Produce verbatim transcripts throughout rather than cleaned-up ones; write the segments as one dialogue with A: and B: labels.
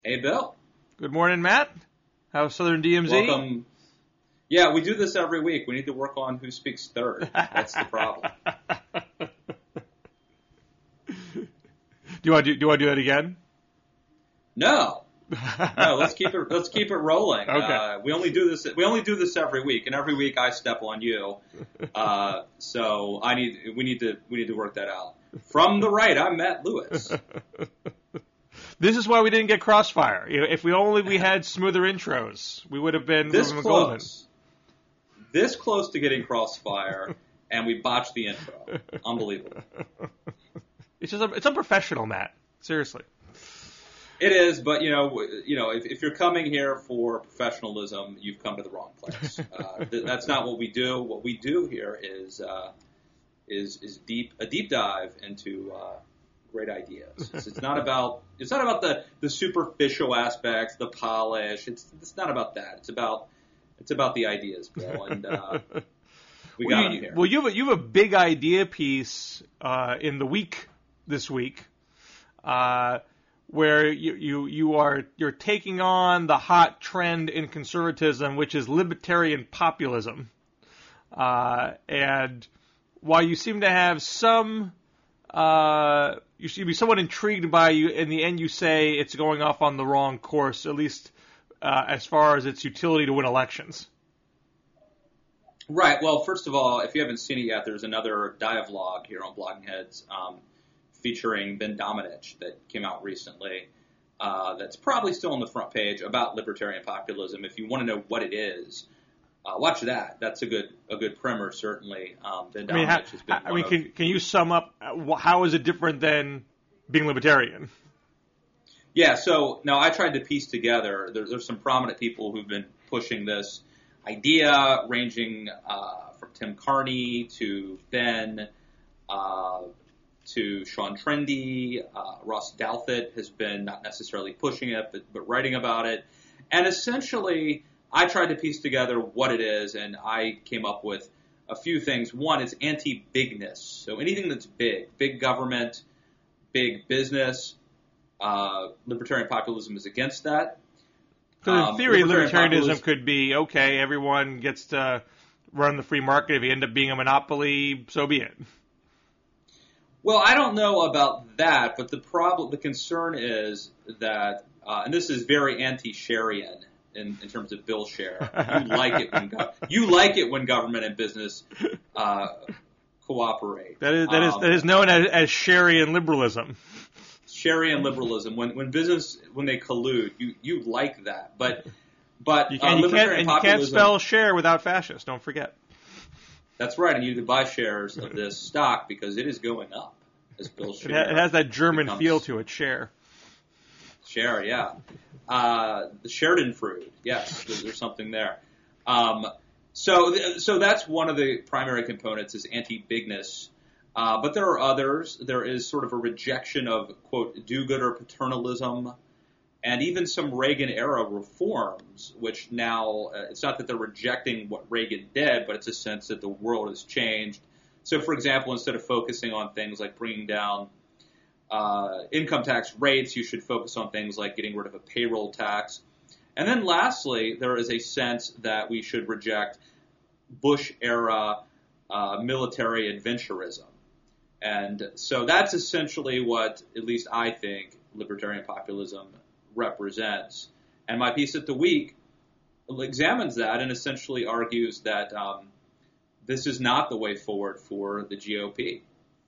A: Hey, Bill.
B: Good morning, Matt. How's Southern D M Z?
A: Welcome. Yeah, we do this every week. We need to work on who speaks third. That's the problem.
B: do you want to do, do you want to do that again?
A: No, no. Let's keep it. Let's keep it rolling.
B: Okay.
A: Uh, we only do this. We only do this every week, and every week I step on you. Uh, so I need. We need to. We need to work that out. From the right, I'm Matt Lewis.
B: This is why we didn't get Crossfire. You know, if we only we had smoother intros, we would have been
A: This
B: Ruben
A: close. This close to getting Crossfire, and we botched the intro. Unbelievable.
B: It's just it's unprofessional, Matt. Seriously.
A: It is, but you know, you know, if, if you're coming here for professionalism, you've come to the wrong place. Uh, th- that's not what we do. What we do here is uh, is is deep a deep dive into uh, great ideas. It's, it's not about it's not about the, the superficial aspects, the polish. It's it's not about that. It's about it's about the ideas, Bill, and uh, we
B: well,
A: got
B: you,
A: them here.
B: Well, you have a, you have a big idea piece uh, in the week this week. Uh, where you, you, you are you're taking on the hot trend in conservatism, which is libertarian populism. Uh, and while you seem to have some, uh, you seem to be somewhat intrigued by you, in the end you say it's going off on the wrong course, at least uh, as far as its utility to win elections.
A: Right. Well, first of all, if you haven't seen it yet, there's another dialogue here on Blogging Heads. Um, featuring Ben Domenech that came out recently uh, that's probably still on the front page about libertarian populism. If you want to know what it is, uh, watch that. That's a good a good primer, certainly. Um, Ben
B: I mean,
A: Domenech
B: how,
A: has been
B: I mean,
A: of,
B: can, can you sum up how is it different than being libertarian?
A: Yeah, so now I tried to piece together, there, there's some prominent people who've been pushing this idea, ranging uh, from Tim Carney to Ben, uh, to Sean Trendy. uh, Ross Douthat has been not necessarily pushing it, but, but writing about it. And essentially, I tried to piece together what it is, and I came up with a few things. One is anti-bigness. So anything that's big, big government, big business, uh, libertarian populism is against that.
B: So in
A: Um,
B: theory,
A: libertarian
B: libertarianism
A: populism-
B: could be, okay, everyone gets to run the free market. If you end up being a monopoly, so be it.
A: Well, I don't know about that, but the problem, the concern is that, uh, and this is very anti-Sherian in, in terms of Bill Scher. You like it when go- you like it when government and business uh, cooperate.
B: That is that is
A: Um,
B: that is known as, as Sherian liberalism.
A: Sherian liberalism, when when business when they collude, you you like that, but but
B: You
A: uh,
B: can, you can't
A: libertarian
B: and you can't
A: populism.
B: spell share without fascist. Don't forget.
A: That's right, and you can buy shares of this stock because it is going up, as Bill
B: It,
A: Scher.
B: ha- it has that German
A: becomes-
B: feel to it. Share.
A: Share, yeah. Uh, the Sheridan fruit, yes, there's, there's something there. Um, so, th- so that's one of the primary components is anti-bigness. Uh, but there are others. There is sort of a rejection of, quote, do-gooder paternalism, and even some Reagan-era reforms, which now, uh, it's not that they're rejecting what Reagan did, but it's a sense that the world has changed. So, for example, instead of focusing on things like bringing down uh, income tax rates, you should focus on things like getting rid of a payroll tax. And then lastly, there is a sense that we should reject Bush-era uh, military adventurism. And so that's essentially what, at least I think, libertarian populism represents. And my piece at the week examines that and essentially argues that um, this is not the way forward for the G O P.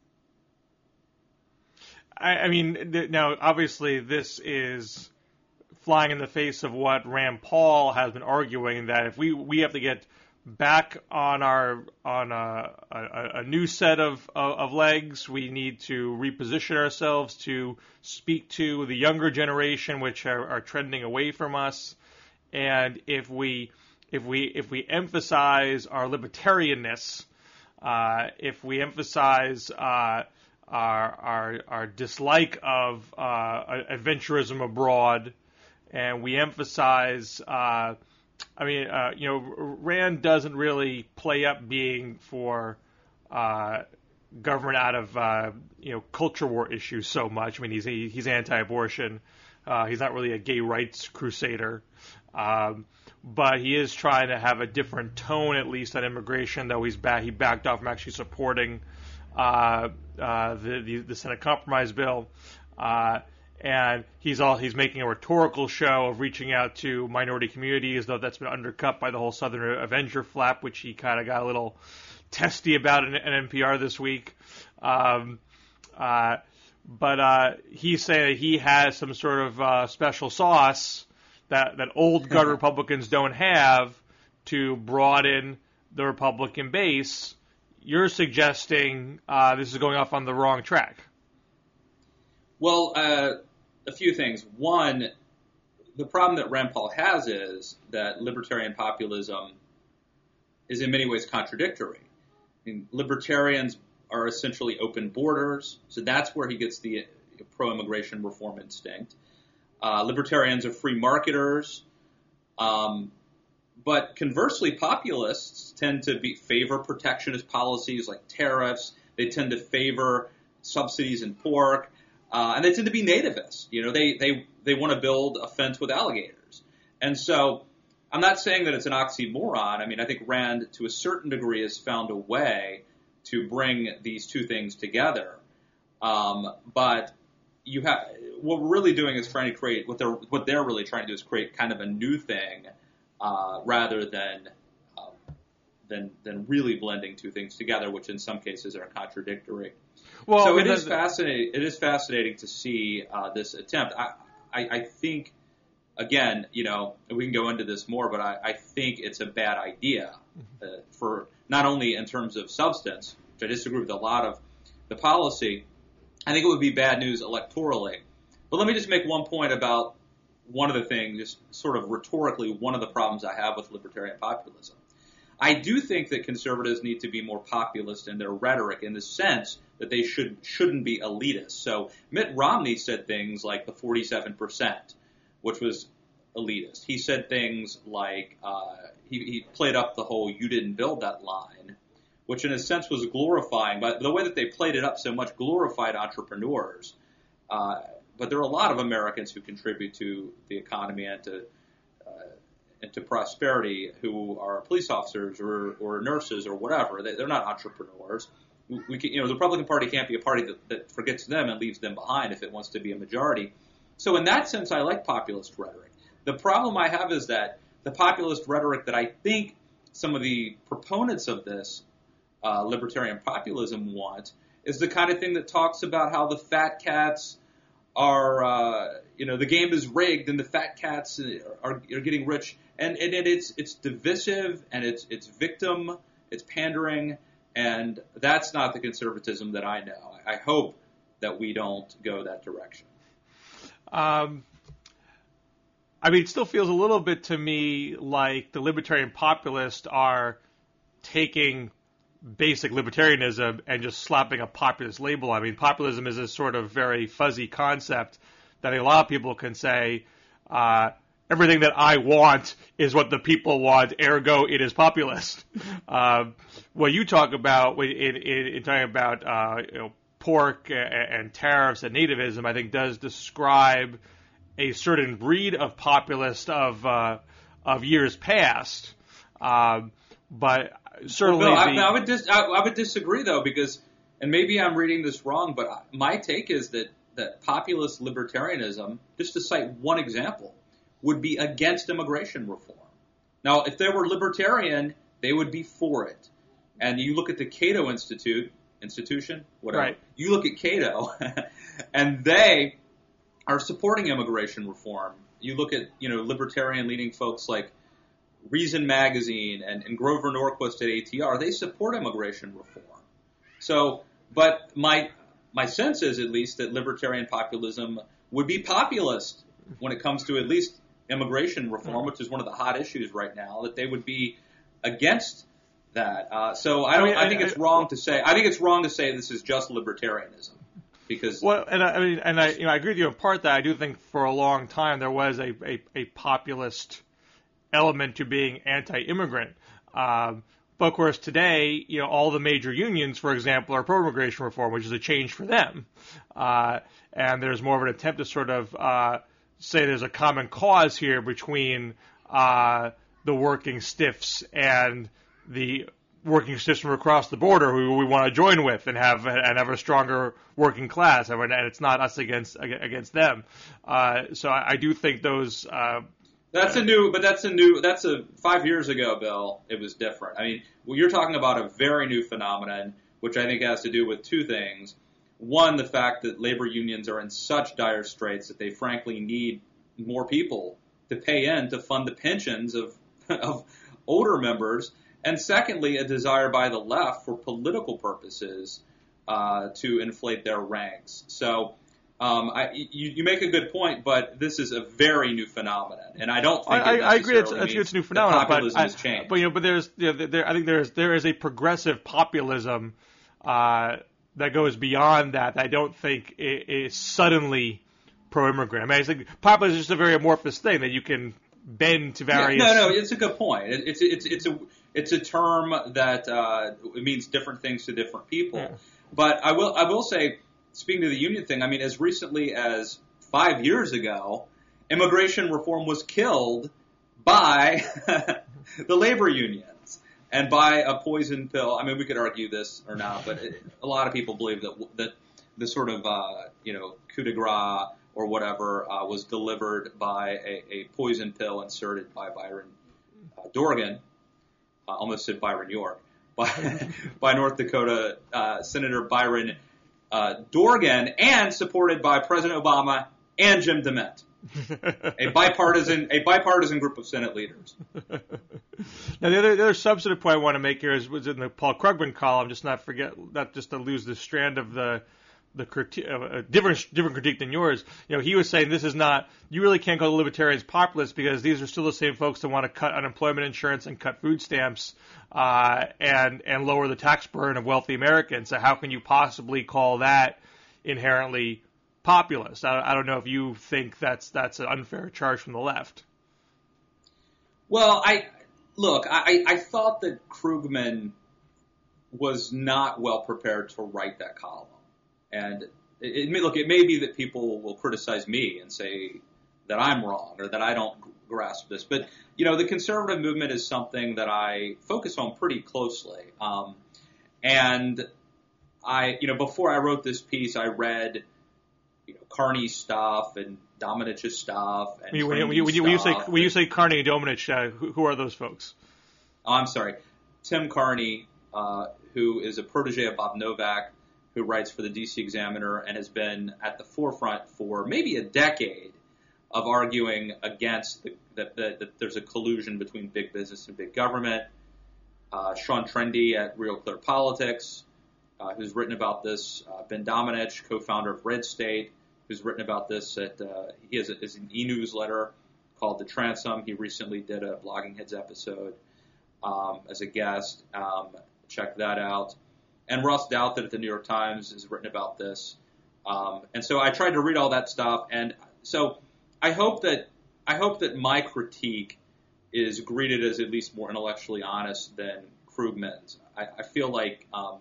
B: I, I mean, th- now obviously this is flying in the face of what Rand Paul has been arguing, that if we we have to get back on our on a, a, a new set of, of of legs, we need to reposition ourselves to speak to the younger generation, which are, are trending away from us. And if we if we if we emphasize our libertarianness, uh, if we emphasize uh, our our our dislike of uh, adventurism abroad, and we emphasize uh, I mean, uh, you know, Rand doesn't really play up being for uh, government out of, uh, you know, culture war issues so much. I mean, he's he's anti-abortion, Uh, he's not really a gay rights crusader. Um, but he is trying to have a different tone, at least, on immigration, though he's back, he backed off from actually supporting uh, uh, the, the, the Senate compromise bill. Uh, and he's all he's making a rhetorical show of reaching out to minority communities, though that's been undercut by the whole Southern Avenger flap, which he kind of got a little testy about in, in N P R this week. Um, uh, but uh, he's saying that he has some sort of uh, special sauce that, that old guard Republicans don't have to broaden the Republican base. You're suggesting uh, this is going off on the wrong track.
A: Well, uh, a few things. One, the problem that Rand Paul has is that libertarian populism is in many ways contradictory. I mean, libertarians are essentially open borders, so that's where he gets the pro-immigration reform instinct. Uh, libertarians are free marketers, um, but conversely, populists tend to be, favor protectionist policies like tariffs. They tend to favor subsidies in pork, uh, and they tend to be nativist. You know, they they they want to build a fence with alligators, and so I'm not saying that it's an oxymoron. I mean, I think Rand, to a certain degree, has found a way to bring these two things together, um, but you have. What we're really doing is trying to create what they're what they're really trying to do is create kind of a new thing, uh, rather than um, than than really blending two things together, which in some cases are contradictory. Well, so it is fascinating. It is fascinating to see uh, this attempt. I, I, I think, again, you know, we can go into this more, but I, I think it's a bad idea uh, for not only in terms of substance, which I disagree with a lot of the policy. I think it would be bad news electorally. But let me just make one point about one of the things, just sort of rhetorically, one of the problems I have with libertarian populism. I do think that conservatives need to be more populist in their rhetoric in the sense that they should, shouldn't be elitist. So Mitt Romney said things like the forty-seven percent, which was elitist. He said things like, uh, he, he played up the whole you didn't build that line, which in a sense was glorifying, but the way that they played it up so much glorified entrepreneurs. Uh, But there are a lot of Americans who contribute to the economy and to uh, and to prosperity who are police officers or, or nurses or whatever. They, they're not entrepreneurs. We, we can, you know, the Republican Party can't be a party that, that forgets them and leaves them behind if it wants to be a majority. So in that sense, I like populist rhetoric. The problem I have is that the populist rhetoric that I think some of the proponents of this uh, libertarian populism want is the kind of thing that talks about how the fat cats are, uh, you know, the game is rigged and the fat cats are, are getting rich. And, and it's it's divisive and it's it's victim, it's pandering, and that's not the conservatism that I know. I hope that we don't go that direction.
B: Um, I mean, it still feels a little bit to me like the libertarian populists are taking basic libertarianism and just slapping a populist label. I mean, populism is a sort of very fuzzy concept that a lot of people can say, uh, everything that I want is what the people want, ergo it is populist. Uh, what you talk about in, in, in talking about uh, you know, pork and, and tariffs and nativism, I think does describe a certain breed of populist of uh, of years past. Uh, but certainly,
A: well,
B: the,
A: I, I would dis, I, I would disagree though, because, and maybe I'm reading this wrong, but my take is that that populist libertarianism, just to cite one example, would be against immigration reform. Now, if they were libertarian, they would be for it. And you look at the Cato Institute, institution, whatever.
B: Right.
A: You look at Cato, and they are supporting immigration reform. You look at, you know, libertarian leading folks like Reason Magazine and, and Grover Norquist at A T R. They support immigration reform. So, but my my sense is at least that libertarian populism would be populist when it comes to at least immigration reform, which is one of the hot issues right now, that they would be against that. Uh, so I don't. I, mean, I think I, it's I, wrong to say. I think it's wrong to say this is just libertarianism, because
B: well, and I, I mean, and I, you know, I agree with you in part that I do think for a long time there was a a, a populist element to being anti-immigrant. Um, but of course, today, you know, all the major unions, for example, are pro-immigration reform, which is a change for them. Uh, and there's more of an attempt to sort of uh, say there's a common cause here between uh, the working stiffs and the working stiffs from across the border who we want to join with and have and have a stronger working class, and it's not us against against them. Uh, so I, I do think those. Uh,
A: that's a new, but that's a new. That's a five years ago, Bill. It was different. I mean, well, you're talking about a very new phenomenon, which I think has to do with two things. One, the fact that labor unions are in such dire straits that they frankly need more people to pay in to fund the pensions of of older members. And secondly, a desire by the left for political purposes uh, to inflate their ranks. So um, I, you, you make a good point, but this is a very new phenomenon, and I don't think
B: I,
A: it
B: I agree. It's, it's, it's a new phenomenon,
A: populism
B: but, I,
A: has changed.
B: but you know, but there's, you know, there, I think there's there is a progressive populism uh, that goes beyond that. That I don't think is suddenly pro-immigrant. I mean, I think populism is just a very amorphous thing that you can bend to various.
A: Yeah, no, no, it's a good point. It, it's it's it's a It's a term that uh, it means different things to different people. Yeah. But I will I will say, speaking to the union thing, I mean, as recently as five years ago, immigration reform was killed by the labor unions and by a poison pill. I mean, we could argue this or not, but it, a lot of people believe that that the sort of uh, you know coup de grace or whatever uh, was delivered by a, a poison pill inserted by Byron uh, Dorgan. I uh, almost said Byron York, by, by North Dakota uh, Senator Byron uh, Dorgan, and supported by President Obama and Jim DeMint, a bipartisan a bipartisan group of Senate leaders.
B: Now, the other, the other substantive point I want to make here is was in the Paul Krugman column. Just not forget, not just to lose the strand of the. The critique, uh, different different critique than yours. You know, he was saying this is not. You really can't call the libertarians populists because these are still the same folks that want to cut unemployment insurance and cut food stamps uh, and and lower the tax burden of wealthy Americans. So how can you possibly call that inherently populist? I, I don't know if you think that's that's an unfair charge from the left.
A: Well, I look. I I thought that Krugman was not well prepared to write that column. And it, it may, look, it may be that people will criticize me and say that I'm wrong or that I don't grasp this. But, you know, the conservative movement is something that I focus on pretty closely. Um, and I, you know, before I wrote this piece, I read, you know, Carney's stuff and Dominich's stuff. And
B: when you, when you, when you, when you say when you say Carney and Domenech, uh, who, who are those folks?
A: Oh, I'm sorry, Tim Carney, uh, who is a protege of Bob Novak, who writes for the D C Examiner and has been at the forefront for maybe a decade of arguing against the, that, that, that there's a collusion between big business and big government. Uh, Sean Trendy at Real Clear Politics, uh, who's written about this. Uh, Ben Domenech, co-founder of Red State, who's written about this. At uh, he has, a, has an e-newsletter called The Transom. He recently did a Blogging Heads episode um, as a guest. Um, check that out. And Ross Douthat at the New York Times has written about this. Um, and so I tried to read all that stuff. And so I hope that I hope that my critique is greeted as at least more intellectually honest than Krugman's. I, I feel like um,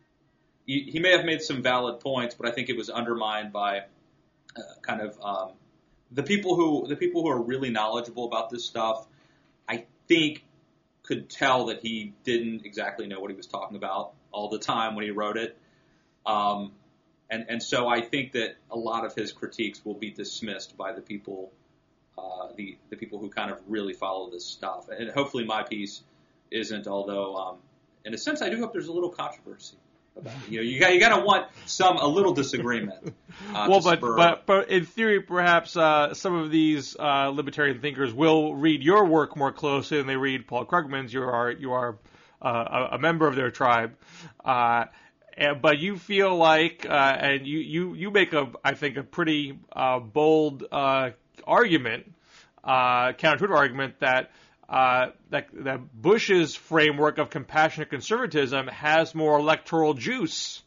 A: he, he may have made some valid points, but I think it was undermined by uh, kind of um, the people who the people who are really knowledgeable about this stuff. I think could tell that he didn't exactly know what he was talking about all the time when he wrote it. Um, and, and so I think that a lot of his critiques will be dismissed by the people, uh, the, the people who kind of really follow this stuff. And hopefully my piece isn't, although, um, in a sense, I do hope there's a little controversy about it. You know, you got, you got to want some, a little disagreement. Uh,
B: well, but, but, but in theory, perhaps, uh, some of these, uh, libertarian thinkers will read your work more closely than they read Paul Krugman's. You are, you are, Uh, a, a member of their tribe, uh, and, but you feel like, uh, and you, you, you make a, I think, a pretty uh, bold uh, argument, uh, counterintuitive argument that, uh, that that Bush's framework of compassionate conservatism has more electoral juice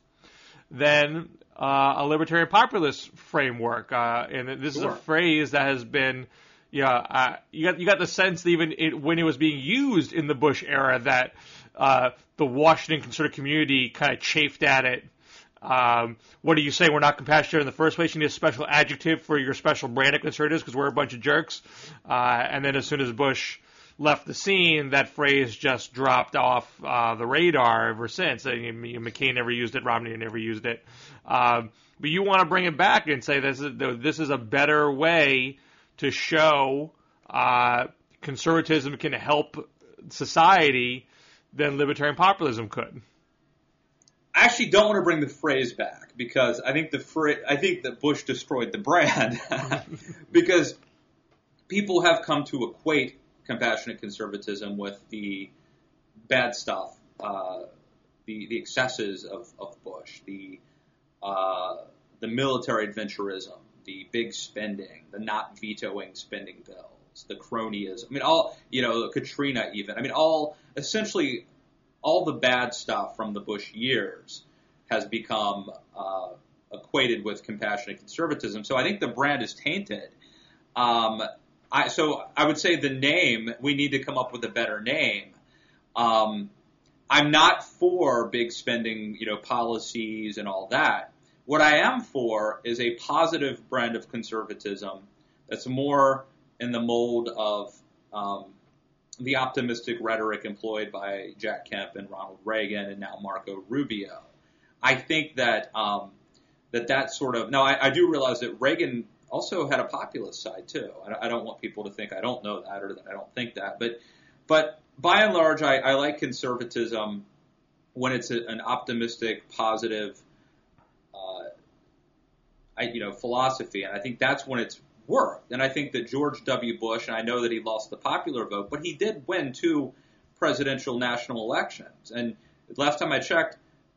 B: than uh, a libertarian populist framework, uh, and this sure. is a phrase that has been. Yeah, uh, you got you got the sense that even it, when it was being used in the Bush era, that uh, the Washington conservative community kind of chafed at it Um, what do you say? We're not compassionate in the first place. You need a special adjective for your special brand of conservatives because we're a bunch of jerks. Uh, and then as soon as Bush left the scene, that phrase just dropped off uh, the radar ever since. I mean, McCain never used it. Romney never used it. Um, but you want to bring it back and say this is this is a better way to show uh, conservatism can help society than libertarian populism could.
A: I actually don't want to bring the phrase back because I think the fra- I think that Bush destroyed the brand because people have come to equate compassionate conservatism with the bad stuff, uh, the the excesses of, of Bush, the uh, the military adventurism, the big spending, the not vetoing spending bills, the cronyism. I mean, all you know, Katrina even. I mean, all essentially. All the bad stuff from the Bush years has become uh, equated with compassionate conservatism. So I think the brand is tainted. Um, I, so I would say the name, we need to come up with a better name. Um, I'm not for big spending, you know, policies and all that. What I am for is a positive brand of conservatism that's more in the mold of um, the optimistic rhetoric employed by Jack Kemp and Ronald Reagan and now Marco Rubio. I think that um, that that sort of now I, I do realize that Reagan also had a populist side too. I, I don't want people to think I don't know that or that I don't think that, but but by and large, I, I like conservatism when it's a, an optimistic, positive, uh, I, you know, philosophy, and I think that's when it's worked. And I think that George W. Bush, and I know that he lost the popular vote, but he did win two presidential national elections. And last time I checked,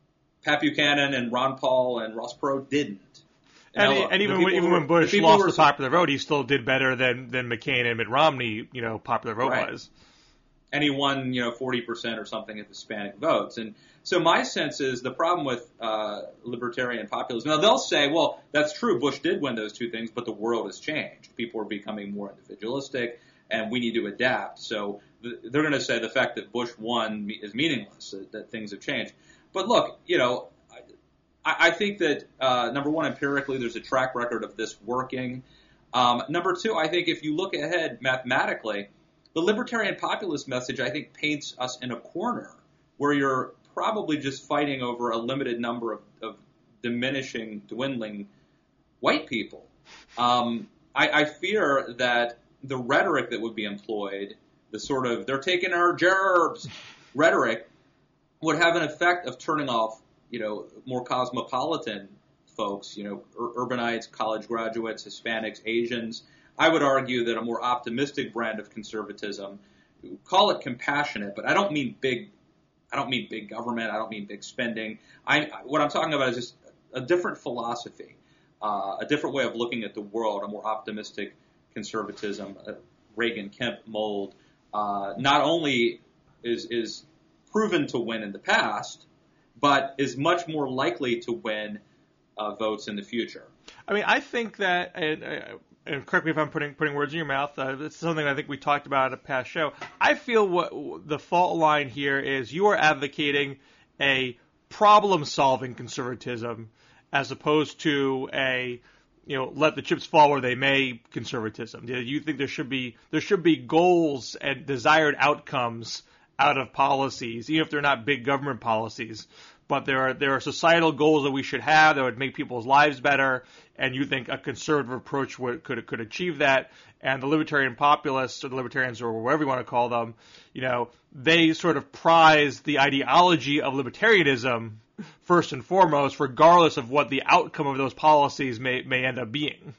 A: Pat Buchanan and Ron Paul and Ross Perot didn't.
B: And, now, and even when, even when Bush lost the popular vote, he still did better than, than McCain and Mitt Romney, you know, popular vote
A: right.
B: was.
A: And he won, you know, forty percent or something of Hispanic votes. And so my sense is the problem with uh, libertarian populism. Now, they'll say, well, that's true. Bush did win those two things, but the world has changed. People are becoming more individualistic, and we need to adapt. So th- they're going to say the fact that Bush won is meaningless, that, that things have changed. But look, you know, I, I think that, uh, number one, empirically, there's a track record of this working. Um, number two, I think if you look ahead mathematically, the libertarian populist message, I think, paints us in a corner where you're probably just fighting over a limited number of, of diminishing, dwindling white people. Um, I, I fear that the rhetoric that would be employed, the sort of, they're taking our gerbs rhetoric, would have an effect of turning off, you know, more cosmopolitan folks, you know, ur- urbanites, college graduates, Hispanics, Asians. I would argue that a more optimistic brand of conservatism, call it compassionate, but I don't mean big, I don't mean big government, I don't mean big spending. I, what I'm talking about is just a different philosophy, uh, a different way of looking at the world, a more optimistic conservatism, a Reagan-Kemp mold, uh, not only is, is proven to win in the past, but is much more likely to win uh, votes in the future.
B: I mean, I think that, and, uh, and correct me if I'm putting putting words in your mouth, uh, this is something I think we talked about at a past show. I feel what the fault line here is you are advocating a problem-solving conservatism as opposed to a, you know, let the chips fall where they may conservatism. You think there should be there should be goals and desired outcomes out of policies, even if they're not big government policies. But there are there are societal goals that we should have that would make people's lives better, and you think a conservative approach would could could achieve that. And the libertarian populists or the libertarians or whatever you want to call them, you know, they sort of prize the ideology of libertarianism first and foremost, regardless of what the outcome of those policies may may end up being.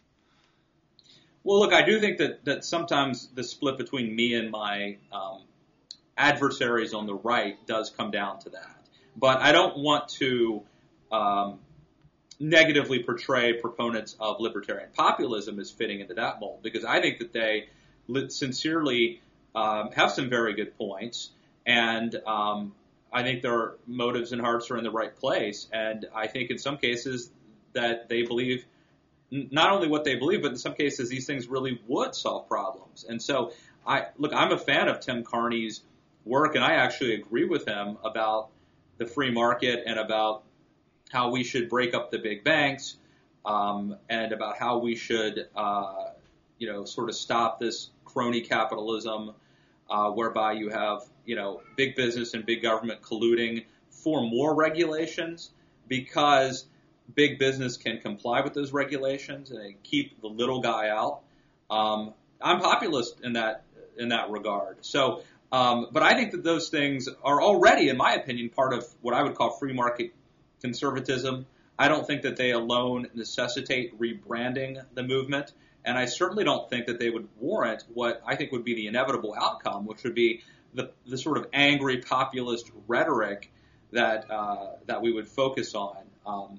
A: Well, look, I do think that that sometimes the split between me and my um, adversaries on the right does come down to that. But I don't want to um, negatively portray proponents of libertarian populism as fitting into that mold, because I think that they sincerely um, have some very good points, and um, I think their motives and hearts are in the right place. And I think in some cases that they believe not only what they believe, but in some cases these things really would solve problems. And so, I look, I'm a fan of Tim Carney's work, and I actually agree with him about the free market and about how we should break up the big banks, um, and about how we should, uh, you know, sort of stop this crony capitalism, uh, whereby you have, you know, big business and big government colluding for more regulations because big business can comply with those regulations and they keep the little guy out. Um, I'm populist in that in that regard. So, um, but I think that those things are already, in my opinion, part of what I would call free market conservatism. I don't think that they alone necessitate rebranding the movement, and I certainly don't think that they would warrant what I think would be the inevitable outcome, which would be the, the sort of angry populist rhetoric that uh, that we would focus on. Um,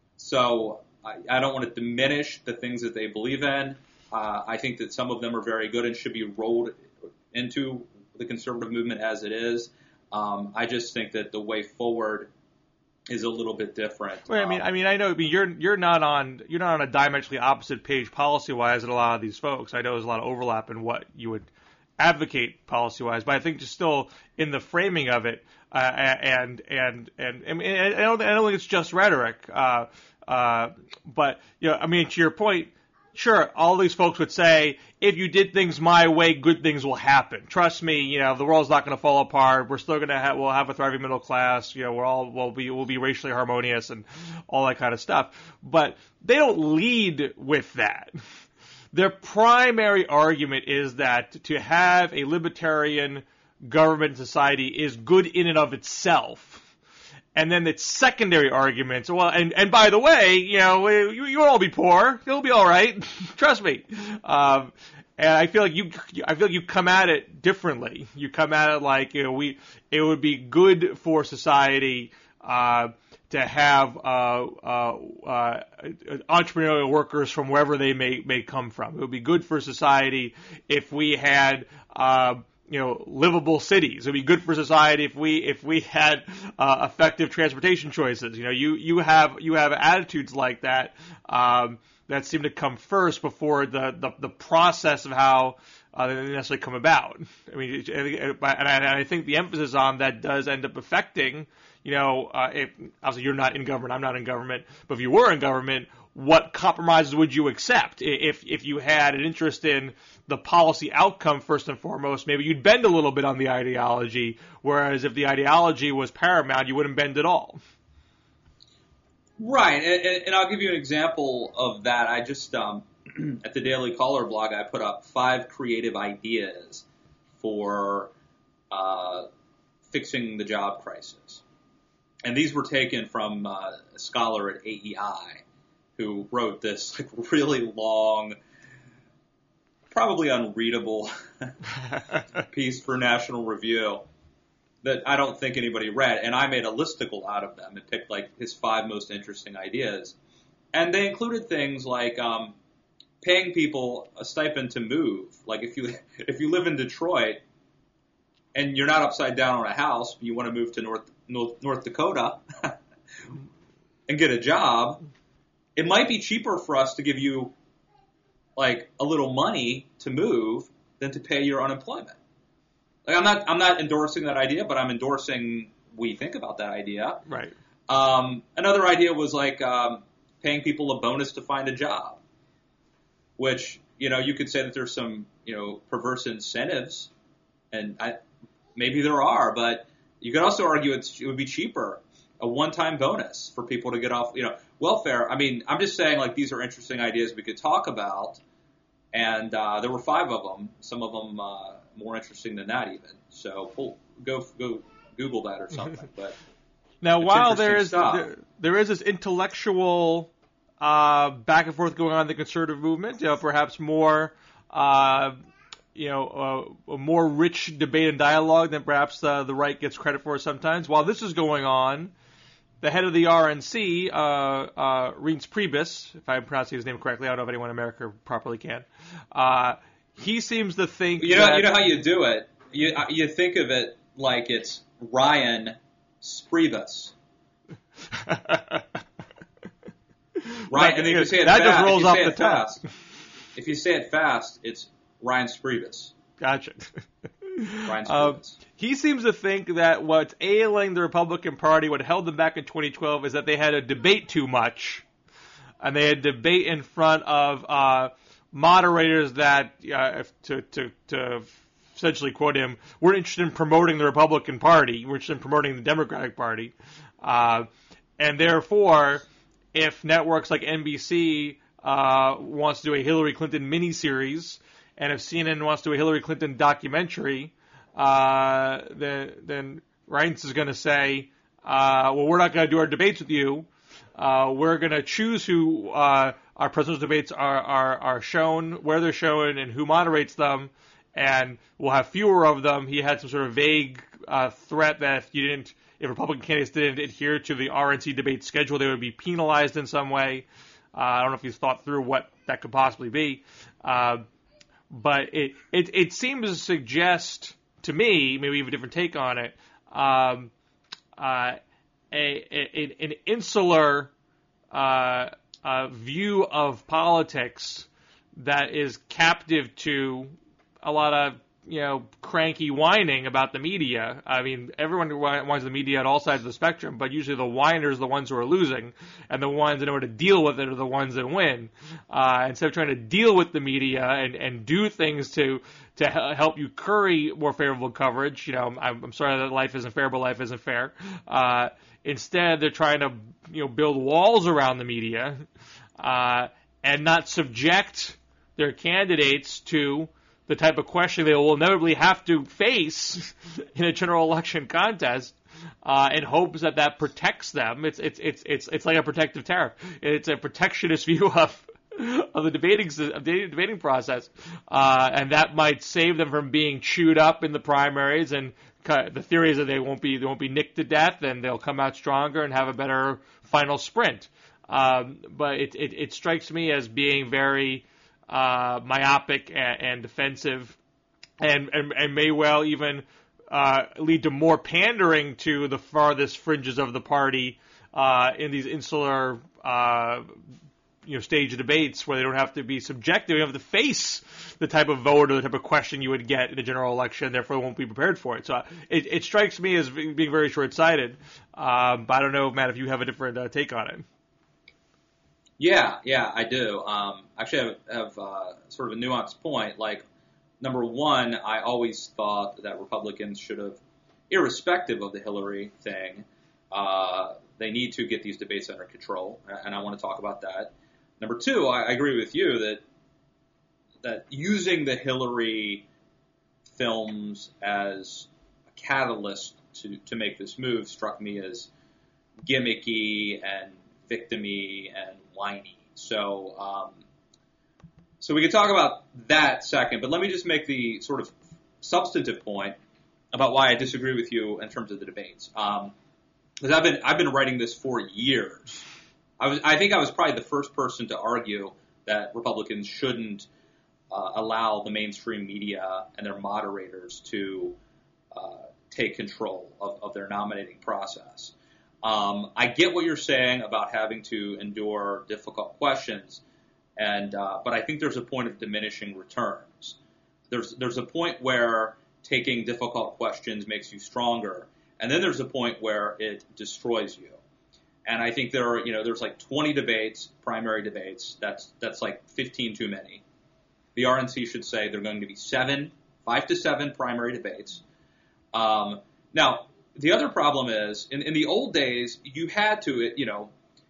A: so I, I don't want to diminish the things that they believe in. Uh, I think that some of them are very good and should be rolled into the conservative movement as it is. Um, I just think that the way forward is a little bit different.
B: Well, I mean, I mean, I know I mean, you're you're not on you're not on a diametrically opposite page policy wise than a lot of these folks. I know there's a lot of overlap in what you would advocate policy wise, but I think just still in the framing of it, uh, and and and I mean, I don't I don't think it's just rhetoric. Uh, uh, but you know, I mean, to your point. Sure, all these folks would say, if you did things my way, good things will happen. Trust me, you know, the world's not going to fall apart. We're still going to have, we'll have a thriving middle class. You know, we're all, we'll be, we'll be racially harmonious and all that kind of stuff. But they don't lead with that. Their primary argument is that to have a libertarian government society is good in and of itself. And then its secondary arguments, well, and, and by the way, you know, you, you won't all be poor. You'll be all right. Trust me. Um, and I feel like you, I feel like you come at it differently. You come at it like, you know, we, it would be good for society, uh, to have, uh, uh, uh, entrepreneurial workers from wherever they may, may come from. It would be good for society if we had, uh, you know, livable cities. It would be good for society if we if we had uh, effective transportation choices. You know, you you have you have attitudes like that um, that seem to come first before the the, the process of how uh, they necessarily come about. I mean, and I, I think the emphasis on that does end up affecting. You know, uh, if obviously you're not in government, I'm not in government, but if you were in government, what compromises would you accept? If if you had an interest in the policy outcome first and foremost, maybe you'd bend a little bit on the ideology, whereas if the ideology was paramount, you wouldn't bend at all.
A: Right, and, and I'll give you an example of that. I just, um, at the Daily Caller blog, I put up five creative ideas for uh, fixing the job crisis. And these were taken from uh, a scholar at A E I who wrote this like really long, probably unreadable piece for National Review that I don't think anybody read. And I made a listicle out of them and picked like his five most interesting ideas. And they included things like um, paying people a stipend to move. Like if you if you live in Detroit and you're not upside down on a house, but you want to move to North North, North Dakota and get a job, it might be cheaper for us to give you like a little money to move than to pay your unemployment. Like I'm not I'm not endorsing that idea, but I'm endorsing we think about that idea.
B: Right.
A: Um, another idea was like um, paying people a bonus to find a job, which you know you could say that there's some you know perverse incentives, and I, maybe there are, but you could also argue it's, it would be cheaper, a one-time bonus for people to get off, you know, welfare. I mean, I'm just saying, like, these are interesting ideas we could talk about, and uh, there were five of them. Some of them uh, more interesting than that, even. So pull, go go Google that or something. But
B: now, while there is there, there is this intellectual uh, back and forth going on in the conservative movement, you know, perhaps more. Uh, you know, uh, a more rich debate and dialogue than perhaps uh, the right gets credit for sometimes. While this is going on, the head of the R N C, uh, uh, Reince Priebus, if I'm pronouncing his name correctly, I don't know if anyone in America properly can, uh, he seems to think
A: you know,
B: that...
A: You know how you do it? You, you think of it like it's Ryan Priebus. Right, and then you say it
B: that
A: fast.
B: just rolls off the tongue.
A: If you say it fast, it's Ryan Priebus.
B: Gotcha.
A: Ryan
B: Uh,
A: Spruance.
B: he seems to think that what's ailing the Republican Party, what held them back in twenty twelve, is that they had to debate too much. And they had debate in front of uh, moderators that, uh, if, to, to, to essentially quote him, we're interested in promoting the Republican Party. We're interested in promoting the Democratic Party. Uh, and therefore, if networks like N B C uh, wants to do a Hillary Clinton miniseries, and if C N N wants to do a Hillary Clinton documentary, uh, then, then Reince is going to say, uh, well, we're not going to do our debates with you. Uh, we're going to choose who uh, our presidential debates are, are, are shown, where they're shown, and who moderates them, and we'll have fewer of them. He had some sort of vague uh, threat that if you didn't, if Republican candidates didn't adhere to the R N C debate schedule, they would be penalized in some way. Uh, I don't know if he's thought through what that could possibly be, uh, but it, it it seems to suggest to me, maybe you have a different take on it, um, uh, a, a an insular uh, uh, view of politics that is captive to a lot of, you know, cranky whining about the media. I mean, everyone wants the media at all sides of the spectrum, but usually the whiners are the ones who are losing, and the ones that know how to deal with it are the ones that win. Uh, instead of trying to deal with the media and, and do things to to help you curry more favorable coverage, you know, I'm, I'm sorry that life isn't fair, but life isn't fair. Uh, instead, they're trying to, you know, build walls around the media uh, and not subject their candidates to the type of question they will inevitably have to face in a general election contest, uh, in hopes that that protects them. It's it's it's it's it's like a protective tariff. It's a protectionist view of of the debating of the debating process, uh, and that might save them from being chewed up in the primaries. And the theory is that they won't be they won't be nicked to death, and they'll come out stronger and have a better final sprint. Um, but it, it it strikes me as being very Uh, myopic and, and defensive, and, and and may well even uh, lead to more pandering to the farthest fringes of the party uh, in these insular, uh, you know, stage debates where they don't have to be subjective, they don't have to face the type of vote or the type of question you would get in a general election, therefore won't be prepared for it. So uh, it, it strikes me as being very short-sighted. Um, but I don't know, Matt, if you have a different uh, take on it.
A: Yeah, yeah, I do. Um, actually, I have, have uh, sort of a nuanced point. Like, number one, I always thought that Republicans should have, irrespective of the Hillary thing, uh, they need to get these debates under control, and I want to talk about that. Number two, I, I agree with you that that using the Hillary films as a catalyst to, to make this move struck me as gimmicky and victim-y and whiny. So, um, so we can talk about that second, but let me just make the sort of substantive point about why I disagree with you in terms of the debates. Um, because I've been I've been writing this for years. I was I think I was probably the first person to argue that Republicans shouldn't uh, allow the mainstream media and their moderators to uh, take control of, of their nominating process. Um, I get what you're saying about having to endure difficult questions, and uh, but I think there's a point of diminishing returns. There's there's a point where taking difficult questions makes you stronger, and then there's a point where it destroys you. And I think there are, you know, there's like twenty debates, primary debates. That's that's like fifteen too many. The R N C should say there are going to be seven, five to seven primary debates. Um, now. The other problem is, in, in the old days, you had to, you know,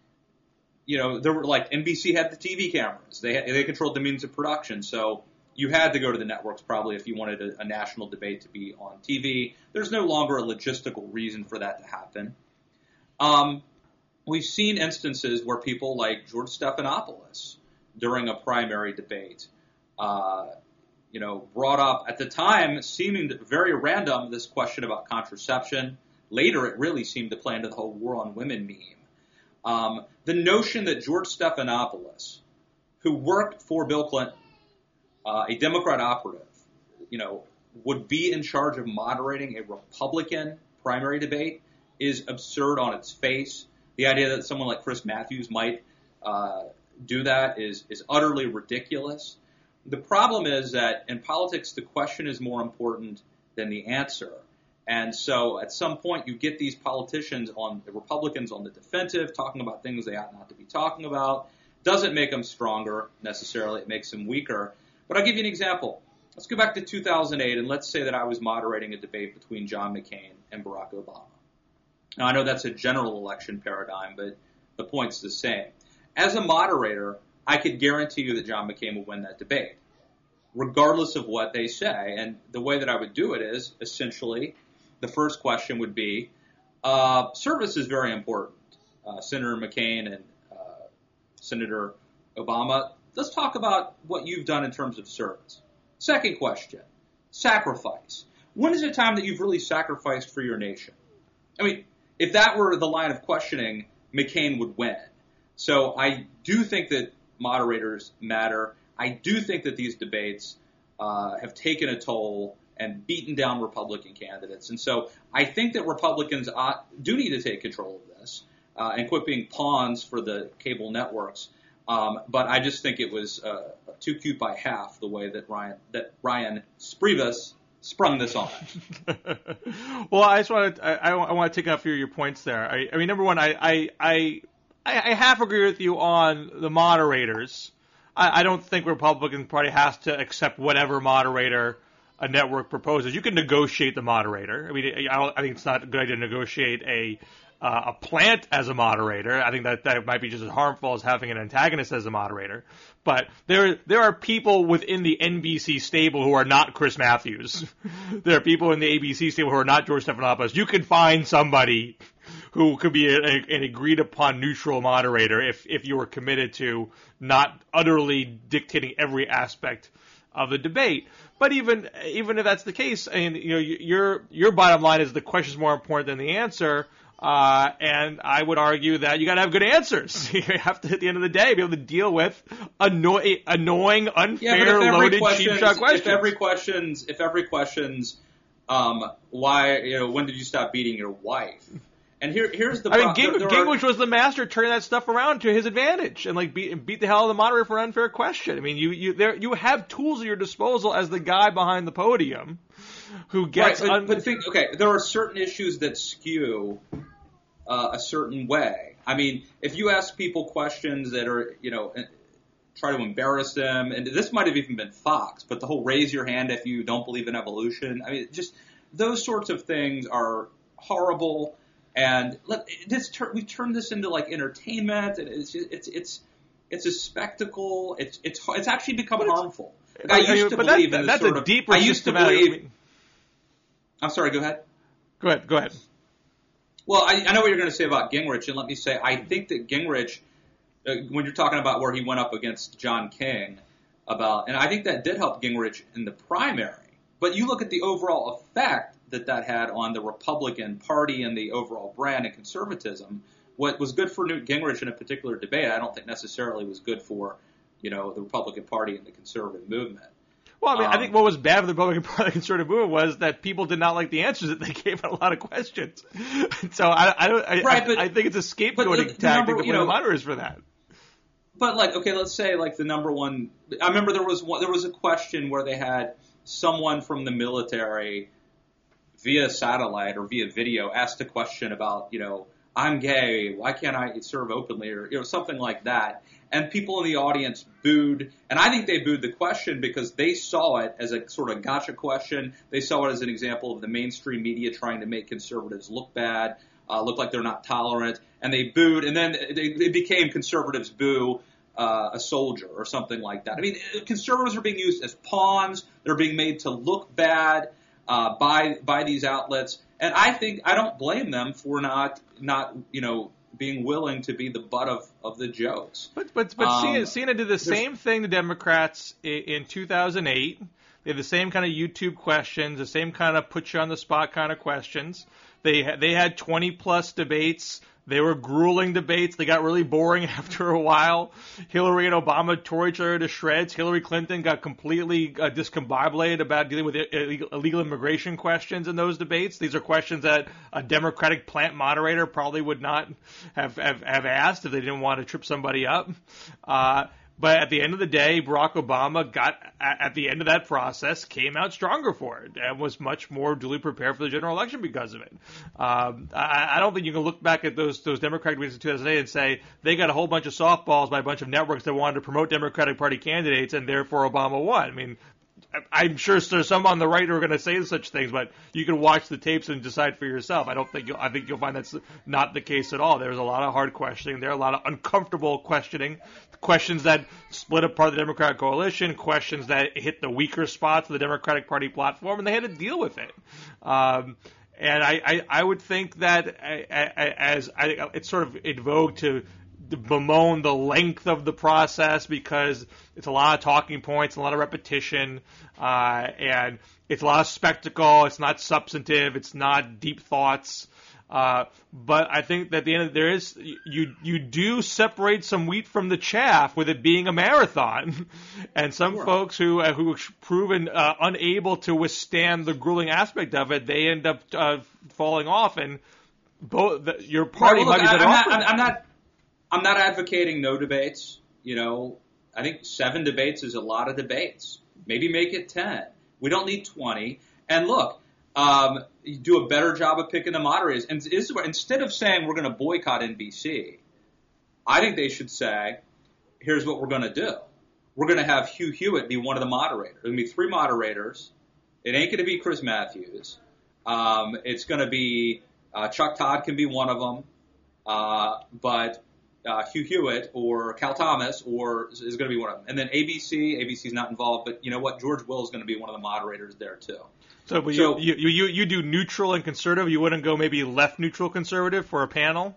A: you know, there were like N B C had the T V cameras. They had, they controlled the means of production, so you had to go to the networks probably if you wanted a, a national debate to be on T V. There's no longer a logistical reason for that to happen. Um, we've seen instances where people like George Stephanopoulos during a primary debate, uh, you know, brought up at the time, seeming very random, this question about contraception. Later, it really seemed to play into the whole war on women meme. Um, the notion that George Stephanopoulos, who worked for Bill Clinton, uh, a Democrat operative, you know, would be in charge of moderating a Republican primary debate is absurd on its face. The idea that someone like Chris Matthews might uh, do that is is utterly ridiculous. The problem is that in politics, the question is more important than the answer. And so at some point you get these politicians on the Republicans on the defensive, talking about things they ought not to be talking about. Doesn't make them stronger necessarily. It makes them weaker. But I'll give you an example. Let's go back to two thousand eight, and let's say that I was moderating a debate between John McCain and Barack Obama. Now, I know that's a general election paradigm, but the point's the same. As a moderator, I could guarantee you that John McCain will win that debate, regardless of what they say. And the way that I would do it is, essentially, the first question would be, uh, service is very important. Uh, Senator McCain and uh, Senator Obama, let's talk about what you've done in terms of service. Second question, sacrifice. When is the time that you've really sacrificed for your nation? I mean, if that were the line of questioning, McCain would win. So I do think that moderators matter. I do think that these debates uh, have taken a toll and beaten down Republican candidates. And so I think that Republicans ought, do need to take control of this uh, and quit being pawns for the cable networks. Um, but I just think it was uh, too cute by half the way that Ryan that Ryan Sprivas sprung this on.
B: Well, I just want to I, I want to take up a few of your points there. I, I mean, number one, I I, I I half agree with you on the moderators. I, I don't think the Republican Party has to accept whatever moderator a network proposes. You can negotiate the moderator. I mean, I, don't, I think it's not a good idea to negotiate a uh, a plant as a moderator. I think that that might be just as harmful as having an antagonist as a moderator. But there there are people within the N B C stable who are not Chris Matthews. There are people in the A B C stable who are not George Stephanopoulos. You can find somebody who could be a, a, an agreed-upon neutral moderator if if you were committed to not utterly dictating every aspect of the debate. But even even if that's the case, and you know, your your bottom line is the question is more important than the answer. Uh, and I would argue that you got to have good answers. You have to, at the end of the day, be able to deal with annoy, annoying, unfair,
A: yeah,
B: loaded, cheap shot questions.
A: If every questions, if every questions, um, why, you know, when did you stop beating your wife? And here, here's the.
B: I mean, Ging,
A: there, there
B: Gingrich
A: are,
B: was the master turning that stuff around to his advantage and like beat beat the hell out of the moderator for an unfair question. I mean, you you there you have tools at your disposal as the guy behind the podium who gets.
A: Right, but,
B: un-
A: but think, okay, there are certain issues that skew uh, a certain way. I mean, if you ask people questions that are, you know, try to embarrass them, and this might have even been Fox, but the whole raise your hand if you don't believe in evolution. I mean, just those sorts of things are horrible. And let, this tur- we turned this into like entertainment, and it's it's it's it's a spectacle. It's it's it's actually become
B: but
A: harmful. Like I used
B: I mean,
A: to
B: but
A: believe
B: that,
A: in
B: that's
A: this sort
B: a
A: of.
B: deeper
A: I used to believe.
B: I mean,
A: I'm sorry. Go ahead.
B: Go ahead. Go ahead.
A: Well, I, I know what you're going to say about Gingrich, and let me say I think that Gingrich, uh, when you're talking about where he went up against John King, about, and I think that did help Gingrich in the primary. But you look at the overall effect that that had on the Republican Party and the overall brand and conservatism. What was good for Newt Gingrich in a particular debate, I don't think necessarily was good for, you know, the Republican Party and the conservative movement.
B: Well, I mean,
A: um,
B: I think what was bad for the Republican Party and the conservative movement was that people did not like the answers that they gave on a lot of questions. So I, I don't. I,
A: right,
B: I,
A: but,
B: I think it's a scapegoating
A: the, the
B: tactic
A: number,
B: to
A: you
B: blame
A: know,
B: the moderators for that.
A: But like, okay, let's say like the number one. I remember there was one, there was a question where they had someone from the military via satellite or via video asked a question about, you know, I'm gay, why can't I serve openly, or, you know, something like that. And people in the audience booed, and I think they booed the question because they saw it as a sort of gotcha question. They saw it as an example of the mainstream media trying to make conservatives look bad, uh, look like they're not tolerant, and they booed, and then they, it became conservatives boo uh, a soldier or something like that. I mean, conservatives are being used as pawns. They're being made to look bad uh, by by these outlets, and I think I don't blame them for not not you know being willing to be the butt of, of the jokes.
B: But but but
A: um,
B: Cena, Cena did the same thing to Democrats in, in two thousand eight. They had the same kind of YouTube questions, the same kind of put you on the spot kind of questions. They had, they had twenty plus debates. They were grueling debates. They got really boring after a while. Hillary and Obama tore each other to shreds. Hillary Clinton got completely uh, discombobulated about dealing with illegal, illegal immigration questions in those debates. These are questions that a Democratic plant moderator probably would not have, have, have asked if they didn't want to trip somebody up. Uh, But at the end of the day, Barack Obama got, at the end of that process, came out stronger for it and was much more duly prepared for the general election because of it. Um, I, I don't think you can look back at those those Democratic debates in two thousand eight and say they got a whole bunch of softballs by a bunch of networks that wanted to promote Democratic Party candidates and therefore Obama won. I mean, I'm sure there's some on the right who are going to say such things, but you can watch the tapes and decide for yourself. I don't think you'll, I think you'll find that's not the case at all. There's a lot of hard questioning there, a lot of uncomfortable questioning, questions that split apart the Democratic coalition, questions that hit the weaker spots of the Democratic Party platform, and they had to deal with it. Um, and I, I, I would think that as I, it's sort of in vogue to bemoan the length of the process because it's a lot of talking points, a lot of repetition, uh, and it's a lot of spectacle. It's not substantive. It's not deep thoughts. Uh, but I think that at the end of there is you you do separate some wheat from the chaff with it being a marathon, and some sure. folks who uh, who proven uh, unable to withstand the grueling aspect of it, they end up uh, falling off, and both the, your party
A: well, look,
B: might be better
A: I'm
B: off.
A: Not, I'm, I'm not. I'm not advocating no debates. You know, I think seven debates is a lot of debates. Maybe make it ten. We don't need twenty. And look, um, you do a better job of picking the moderators. And this is where, instead of saying we're going to boycott N B C, I think they should say, here's what we're going to do. We're going to have Hugh Hewitt be one of the moderators. There's going to be three moderators. It ain't going to be Chris Matthews. Um, it's going to be uh, Chuck Todd can be one of them. Uh, but Uh, Hugh Hewitt or Cal Thomas or is going to be one of them. And then A B C, A B C's not involved, but you know what? George Will is going to be one of the moderators there too.
B: So, but
A: so
B: you, you, you, you do neutral and conservative. You wouldn't go maybe left neutral conservative for a panel?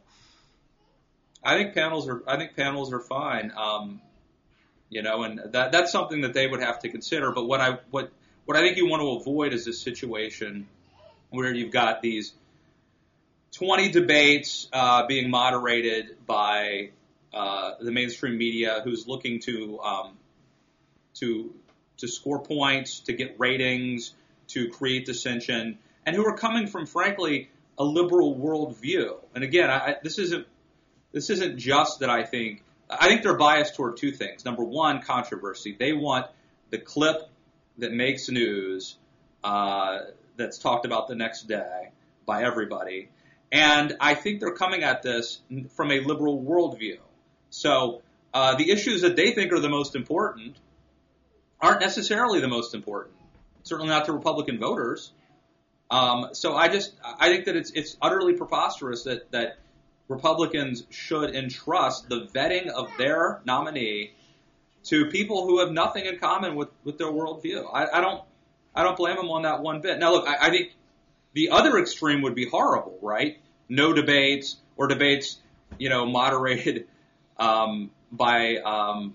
A: I think panels are, I think panels are fine. Um, you know, and that, that's something that they would have to consider. But what I, what, what I think you want to avoid is this situation where you've got these twenty debates uh, being moderated by uh, the mainstream media, who's looking to um, to to score points, to get ratings, to create dissension, and who are coming from, frankly, a liberal worldview. And again, I, this isn't this isn't just that I think I think they're biased toward two things. Number one, controversy. They want the clip that makes news uh, that's talked about the next day by everybody. And I think they're coming at this from a liberal worldview. So uh, the issues that they think are the most important aren't necessarily the most important. Certainly not to Republican voters. Um, so I just I think that it's it's utterly preposterous that that Republicans should entrust the vetting of their nominee to people who have nothing in common with, with their worldview. I, I don't I don't blame them on that one bit. Now look, I, I think the other extreme would be horrible, right? No debates or debates, you know, moderated um, by um,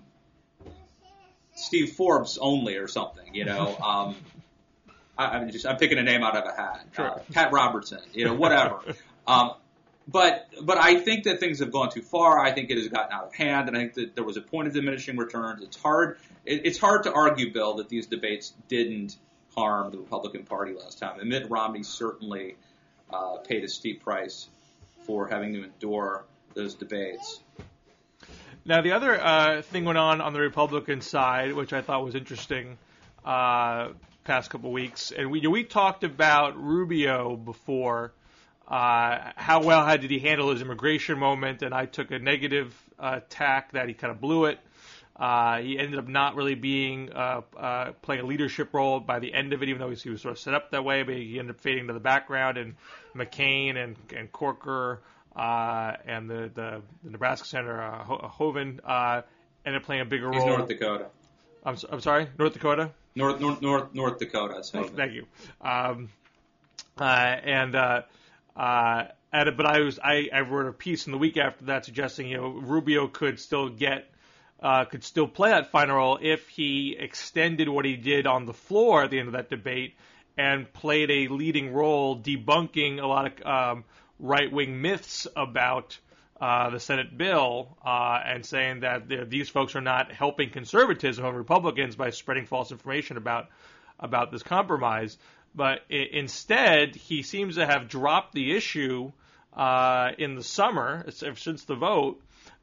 A: Steve Forbes only or something, you know. Um, I, I'm just I'm picking a name out of a hat.
B: Sure.
A: Uh, Pat Robertson, you know, whatever. um, but but I think that things have gone too far. I think it has gotten out of hand, and I think that there was a point of diminishing returns. It's hard. It, it's hard to argue, Bill, that these debates didn't harm the Republican Party last time. And Mitt Romney certainly uh, paid a steep price for having to endure those debates.
B: Now, the other uh, thing went on on the Republican side, which I thought was interesting, uh, past couple of weeks, and we we talked about Rubio before. Uh, how well how did he handle his immigration moment? And I took a negative uh, tack that he kind of blew it. Uh, he ended up not really being uh, uh, playing a leadership role by the end of it, even though he was sort of set up that way. But he ended up fading to the background, and McCain and, and Corker uh, and the, the, the Nebraska Senator uh, Hoeven uh, ended up playing a bigger
A: He's
B: role.
A: North Dakota.
B: I'm, I'm sorry, North Dakota.
A: North North North, North Dakota. So.
B: Thank, thank you. Um, uh, and uh, uh, and, but I was I, I wrote a piece in the week after that suggesting you know Rubio could still get. Uh, could still play that final role if he extended what he did on the floor at the end of that debate and played a leading role debunking a lot of um, right-wing myths about uh, the Senate bill uh, and saying that these folks are not helping conservatism over Republicans by spreading false information about about this compromise. But I- instead, he seems to have dropped the issue uh, in the summer since the vote.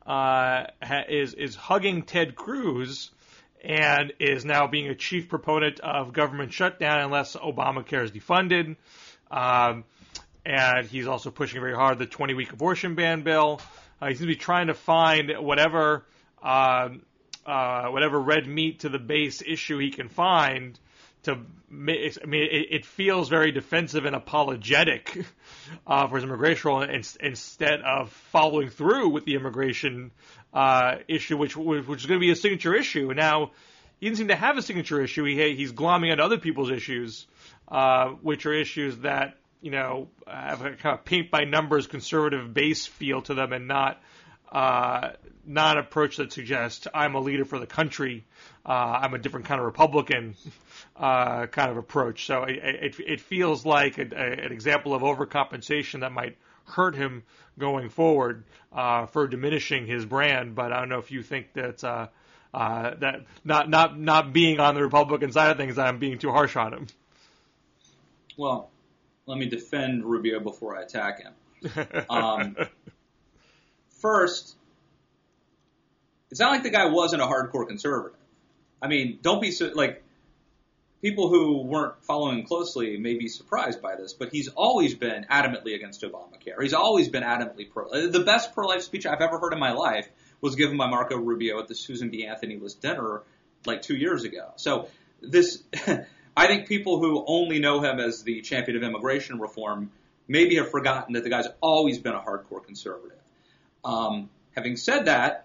B: uh, ha- is is hugging Ted Cruz, and is now being a chief proponent of government shutdown unless Obamacare is defunded. Um, and he's also pushing very hard the twenty-week abortion ban bill. Uh, he seems to be trying to find whatever uh, uh, whatever red meat to the base issue he can find. To, I mean, it, it feels very defensive and apologetic uh, for his immigration role, in, instead of following through with the immigration uh, issue, which which is going to be a signature issue. Now, he doesn't seem to have a signature issue. He he's glomming on other people's issues, uh, which are issues that, you know, have a kind of paint by numbers conservative base feel to them, and not uh, not an approach that suggests I'm a leader for the country. Uh, I'm a different kind of Republican uh, kind of approach. So it, it, it feels like a, a, an example of overcompensation that might hurt him going forward uh, for diminishing his brand. But I don't know if you think that uh, uh, that not not not being on the Republican side of things, that I'm being too harsh on him.
A: Well, let me defend Rubio before I attack him. Um, first, it's not like the guy wasn't a hardcore conservative. I mean, don't be so, like, people who weren't following closely may be surprised by this, but he's always been adamantly against Obamacare. He's always been adamantly pro. The best pro-life speech I've ever heard in my life was given by Marco Rubio at the Susan B. Anthony List dinner like two years ago. So this, I think people who only know him as the champion of immigration reform maybe have forgotten that the guy's always been a hardcore conservative. Um, having said that,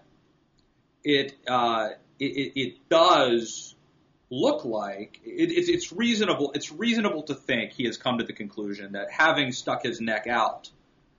A: it, uh, it, it, it does look like it, it's, it's reasonable. It's reasonable to think he has come to the conclusion that having stuck his neck out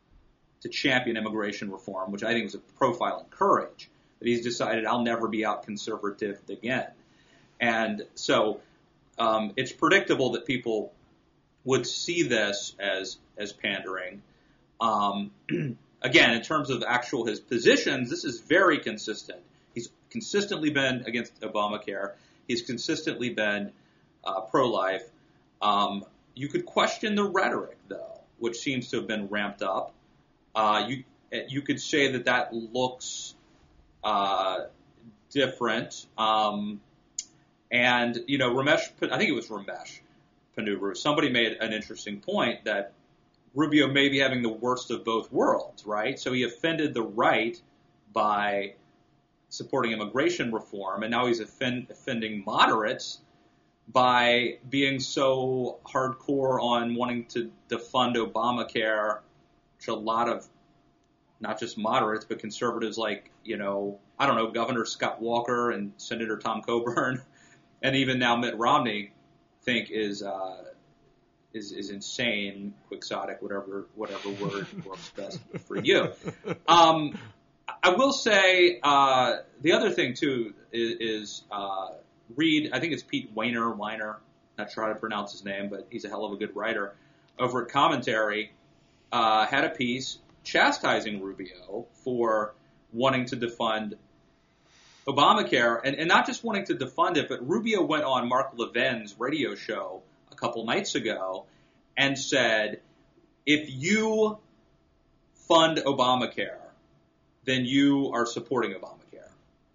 A: to champion immigration reform, which I think was a profile in courage, that he's decided I'll never be out conservative again. And so um, it's predictable that people would see this as as pandering. Um, again, in terms of actual his positions, this is very consistent. He's consistently been against Obamacare. He's consistently been uh, pro-life. Um, you could question the rhetoric, though, which seems to have been ramped up. Uh, you you could say that that looks uh, different. Um, and, you know, Ramesh, I think it was Ramesh Ponnuru, somebody made an interesting point that Rubio may be having the worst of both worlds, right? So he offended the right by supporting immigration reform, and now he's offend, offending moderates by being so hardcore on wanting to defund Obamacare, which a lot of not just moderates but conservatives like, you know, I don't know, Governor Scott Walker and Senator Tom Coburn, and even now Mitt Romney think is uh, is is insane, quixotic, whatever whatever word works best for you. Um, I will say uh, the other thing too is, is uh, read. I think it's Pete Weiner, Weiner. Not sure how to pronounce his name, but he's a hell of a good writer. Over at Commentary, uh, had a piece chastising Rubio for wanting to defund Obamacare, and, and not just wanting to defund it, but Rubio went on Mark Levin's radio show a couple nights ago and said, if you fund Obamacare, then you are supporting Obamacare.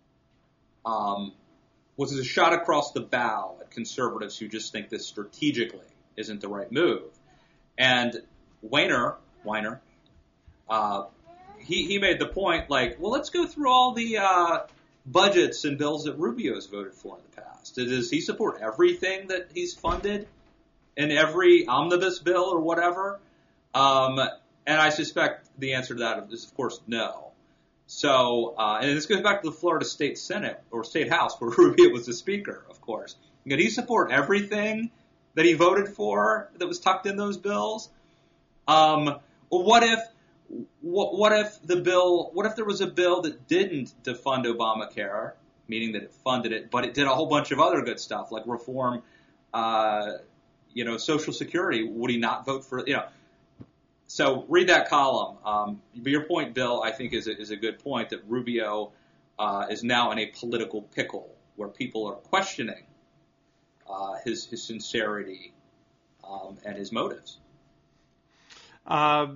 A: Um, which is a shot across the bow at conservatives who just think this strategically isn't the right move. And Weiner, Weiner, uh, he, he made the point, like, well, let's go through all the uh, budgets and bills that Rubio's voted for in the past. Does he support everything that he's funded in every omnibus bill or whatever? Um, and I suspect the answer to that is, of course, no. So, uh, and this goes back to the Florida State Senate or State House, where Rubio was the speaker, of course. Did he support everything that he voted for that was tucked in those bills? Um, well, what if, what, what if the bill, what if there was a bill that didn't defund Obamacare, meaning that it funded it, but it did a whole bunch of other good stuff, like reform, uh, you know, Social Security? Would he not vote for, you know? So read that column. Um, but your point, Bill, I think is a, is a good point, that Rubio uh, is now in a political pickle where people are questioning uh, his his sincerity um, and his motives.
B: Um,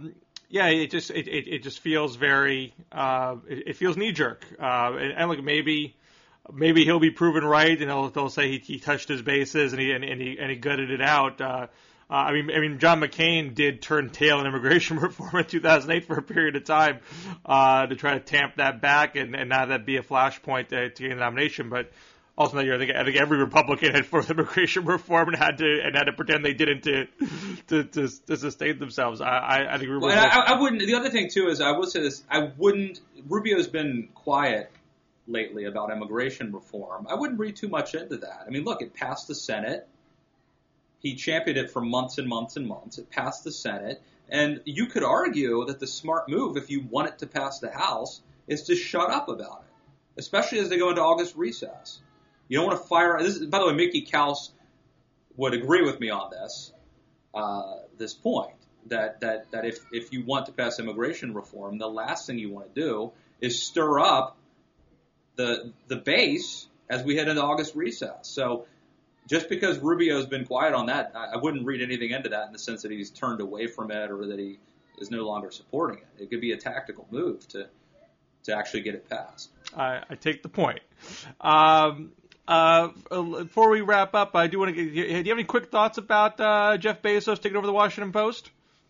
B: Yeah, it just it, it, it just feels very uh, it, it feels knee jerk, uh, and, and look, maybe maybe he'll be proven right, and they'll they'll say he, he touched his bases and he and, and he and he gutted it out. Uh, uh, I mean, I mean, John McCain did turn tail in immigration reform in two thousand eight for a period of time uh, to try to tamp that back and, and not that be a flashpoint to, to gain the nomination, but. Ultimately, I think, I think every Republican had fought immigration reform and had to and had to pretend they didn't to to, to, to sustain themselves. I I, I think
A: well, and I, I wouldn't. The other thing too is I will say this: I wouldn't. Rubio's been quiet lately about immigration reform. I wouldn't read too much into that. I mean, look, it passed the Senate. He championed it for months and months and months. It passed the Senate, and you could argue that the smart move, if you want it to pass the House, is to shut up about it, especially as they go into August recess. You don't want to fire. This is, by the way, Mickey Kaus would agree with me on this. Uh, this point that that that if if you want to pass immigration reform, the last thing you want to do is stir up the the base as we head into August recess. So just because Rubio's been quiet on that, I, I wouldn't read anything into that in the sense that he's turned away from it or that he is no longer supporting it. It could be a tactical move to to actually get it passed.
B: I, I take the point. Um, Uh, before we wrap up, I do want to. Do you have any quick thoughts about uh, Jeff Bezos taking over the Washington Post?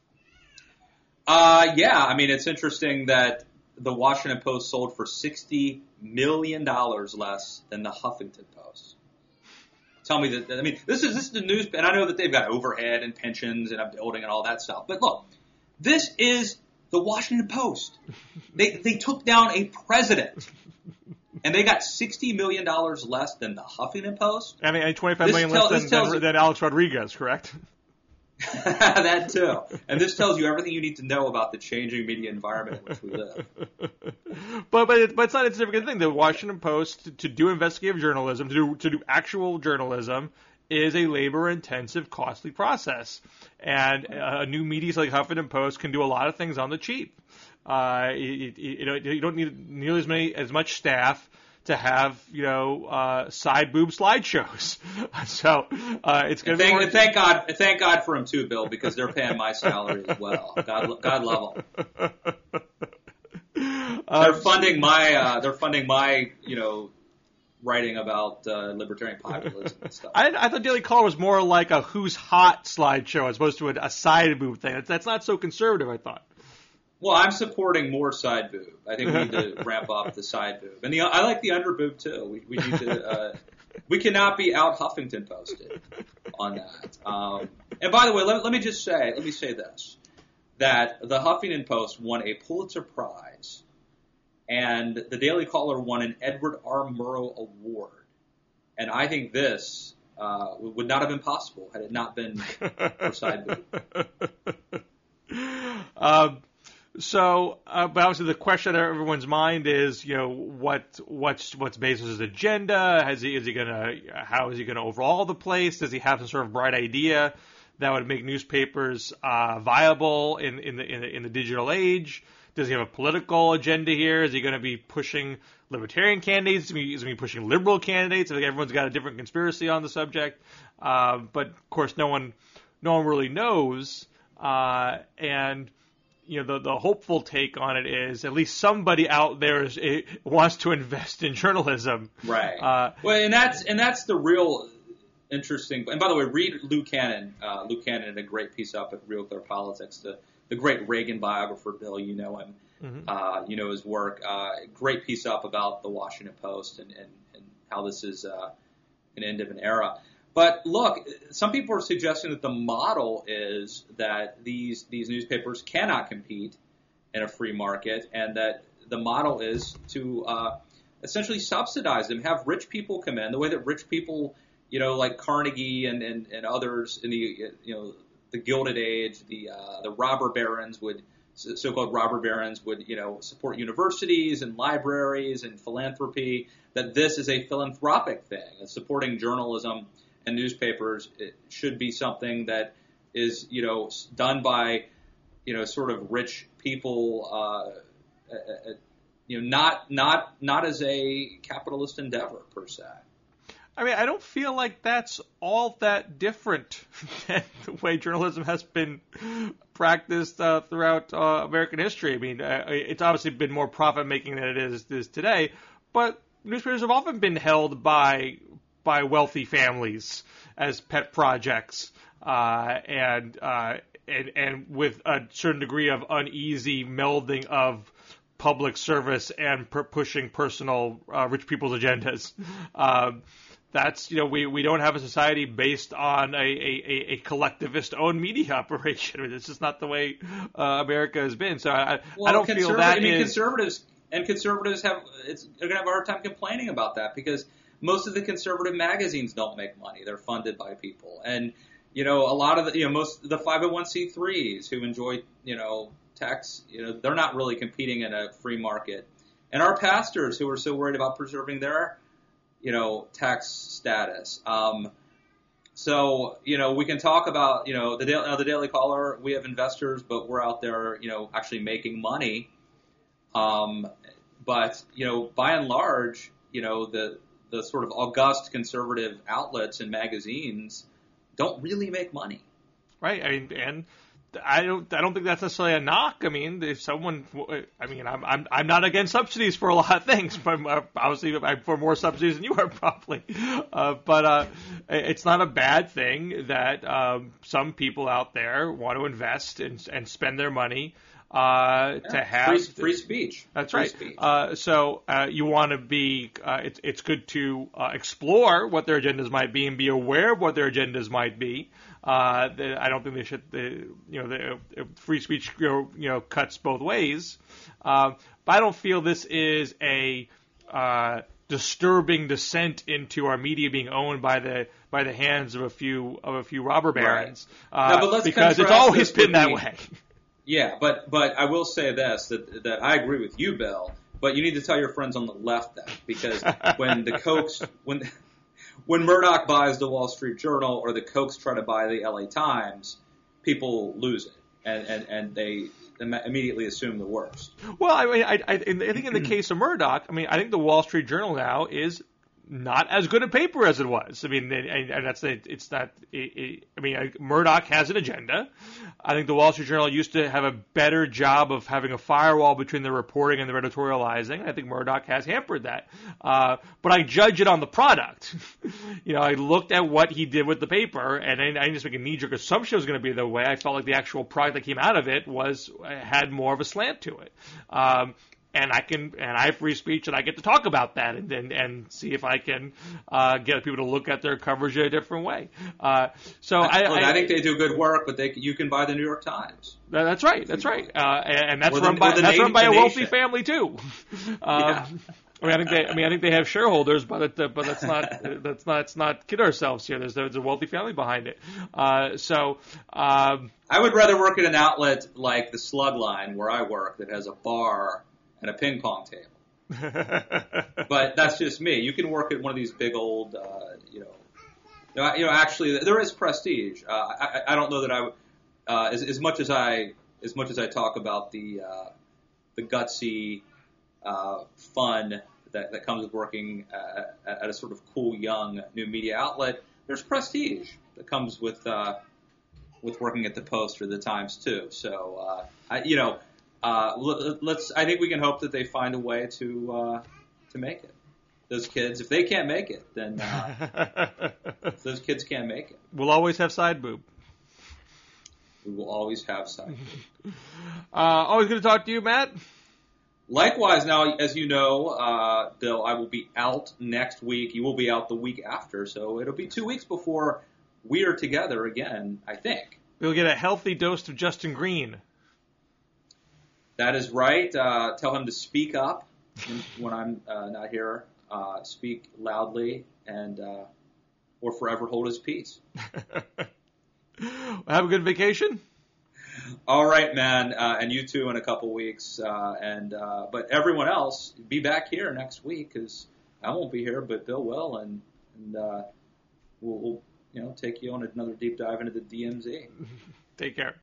A: Uh, yeah, I mean it's interesting that the Washington Post sold for sixty million dollars less than the Huffington Post. Tell me that. I mean, this is this is the news, and I know that they've got overhead and pensions and a building and all that stuff. But look, this is the Washington Post. They they took down a president. And they got sixty million dollars less than the Huffington Post.
B: I mean, twenty-five million dollars less than, than, than Alex Rodriguez, correct?
A: That too. And this tells you everything you need to know about the changing media environment in which we live.
B: but but, it, but it's not a significant thing. The Washington Post, to, to do investigative journalism, to do, to do actual journalism, is a labor-intensive, costly process. And uh, a new media like Huffington Post can do a lot of things on the cheap. Uh, you, you, know, you don't need nearly as many, as much staff to have, you know, uh, side boob slideshows. So, uh, it's going to be
A: thank,
B: more.
A: Thank God, thank God for them too, Bill, because they're paying my salary as well. God, God love them.
B: Uh,
A: they're funding my, uh, they're funding my, you know, writing about uh, libertarian populism and stuff.
B: I, I thought Daily Caller was more like a who's hot slideshow as opposed to a, a side boob thing. That's, that's not so conservative, I thought.
A: Well, I'm supporting more side boob. I think we need to ramp up the side boob, and the I like the under boob too. We we need to. Uh, we cannot be out Huffington posted on that. Um, and by the way, let, let me just say, let me say this: that the Huffington Post won a Pulitzer Prize, and the Daily Caller won an Edward R. Murrow Award, and I think this uh, would not have been possible had it not been for side boob.
B: Um. So, uh, but obviously the question on everyone's mind is, you know, what what's what's Bezos' agenda? Has he is he gonna how is he gonna overhaul the place? Does he have some sort of bright idea that would make newspapers uh, viable in in the, in the in the digital age? Does he have a political agenda here? Is he going to be pushing libertarian candidates? Is he going to be pushing liberal candidates? I think everyone's got a different conspiracy on the subject, uh, but of course, no one no one really knows, uh, and. You know, the, the hopeful take on it is at least somebody out there is, it, wants to invest in journalism.
A: Right.
B: Uh,
A: well, and that's and that's the real interesting. And by the way, read Lou Cannon. Uh, Lou Cannon had a great piece up at Real Clear Politics. The the great Reagan biographer, Bill. You know him. Mm-hmm. Uh, you know his work. Uh, great piece up about the Washington Post and and, and how this is uh, an end of an era. But look, some people are suggesting that the model is that these these newspapers cannot compete in a free market, and that the model is to uh, essentially subsidize them, have rich people come in, the way that rich people, you know, like Carnegie and, and, and others in the you know the Gilded Age, the uh, the robber barons would so-called robber barons would you know support universities and libraries and philanthropy. That this is a philanthropic thing, supporting journalism. And newspapers, it should be something that is, you know, done by, you know, sort of rich people, uh, uh, you know, not not not as a capitalist endeavor per se.
B: I mean, I don't feel like that's all that different than the way journalism has been practiced uh, throughout uh, American history. I mean, uh, it's obviously been more profit-making than it is, is today, but newspapers have often been held by by wealthy families as pet projects, uh, and, uh, and and with a certain degree of uneasy melding of public service and per- pushing personal uh, rich people's agendas. Um, That's, you know, we, we don't have a society based on a, a, a collectivist-owned media operation. I mean, this is not the way uh, America has been. So I,
A: well,
B: I don't feel that
A: I mean,
B: is...
A: conservatives and conservatives have it's they're gonna have a hard time complaining about that because most of the conservative magazines don't make money. They're funded by people, and you know, a lot of the you know most of the five oh one c threes who enjoy you know tax, you know, they're not really competing in a free market, and our pastors who are so worried about preserving their you know, tax status. Um, so, you know, we can talk about, you know, the, uh, the Daily Caller, we have investors, but we're out there, you know, actually making money. Um, but, you know, by and large, you know, the, the sort of august conservative outlets and magazines don't really make money.
B: Right. I mean, and I don't. I don't think that's necessarily a knock. I mean, if someone, I mean, I'm I'm I'm not against subsidies for a lot of things, but obviously I'm for more subsidies than you are probably. Uh, but uh, it's not a bad thing that um, some people out there want to invest and and spend their money uh,
A: yeah,
B: to have
A: free, free speech.
B: That's
A: free
B: right.
A: Speech.
B: Uh, so uh, you want to be. Uh, it's it's good to uh, explore what their agendas might be and be aware of what their agendas might be. Uh, the, I don't think they should. The, you know, the uh, free speech you know, you know cuts both ways. Uh, but I don't feel this is a uh, disturbing descent into our media being owned by the by the hands of a few of a few robber barons.
A: Right.
B: Uh,
A: no, but let's
B: because it's
A: contrast
B: always
A: this
B: been
A: with
B: that
A: the-
B: way.
A: Yeah, but but I will say this that that I agree with you, Bill. But you need to tell your friends on the left that because when the Kochs when when Murdoch buys the Wall Street Journal or the Kochs try to buy the L A Times, people lose it and and, and they immediately assume the worst.
B: Well, I mean, I, I, I think in the case of Murdoch, I mean, I think the Wall Street Journal now is not as good a paper as it was. I mean, and, and that's it's not. It, it, I mean, Murdoch has an agenda. I think the Wall Street Journal used to have a better job of having a firewall between the reporting and the editorializing. I think Murdoch has hampered that. Uh, but I judge it on the product. you know, I looked at what he did with the paper, and I, I didn't just make a knee-jerk assumption it was going to be the way. I felt like the actual product that came out of it was had more of a slant to it. Um, And I can, and I have free speech, and I get to talk about that, and and, and see if I can uh, get people to look at their coverage in a different way. Uh, so I,
A: Look,
B: I,
A: I think they do good work, but they you can buy the New York Times.
B: That's right, that's right, uh, and, and that's
A: Or the-
B: run by
A: or the
B: that's
A: na-
B: run by
A: the
B: a wealthy
A: nation.
B: family too. Um,
A: Yeah.
B: I mean, I think they, I mean, I think they have shareholders, but it, uh, but that's not that's not let's not kid ourselves here. There's there's a wealthy family behind it. Uh, so. Um,
A: I would rather work at an outlet like the Slug Line, where I work, that has a bar and a ping pong table. But that's just me. You can work at one of these big old, uh, you know, you know, you know, actually there is prestige. Uh, I, I don't know that I, would- uh, as, as much as I, as much as I talk about the, uh, the gutsy, uh, fun that, that comes with working uh, at, at a sort of cool young new media outlet, there's prestige that comes with, uh, with working at the Post or the Times too. So, uh, I, you know, uh, let, let's. I think we can hope that they find a way to uh, to make it. Those kids, if they can't make it, then uh, if those kids can't make it,
B: We'll always have side boob.
A: we will always have some.
B: Uh, always good to talk to you, Matt.
A: Likewise, now as you know, uh, Bill, I will be out next week. You will be out the week after, so it'll be two weeks before we are together again. I think.
B: We'll get a healthy dose of Justin Green.
A: That is right. Uh, tell him to speak up when I'm uh, not here. Uh, speak loudly and uh, or forever hold his peace.
B: Have a good vacation.
A: All right, man, uh, and you too in a couple weeks. Uh, and uh, but everyone else, be back here next week because I won't be here, but Bill will, and and uh, we'll, we'll you know take you on another deep dive into the D M Z.
B: Take care.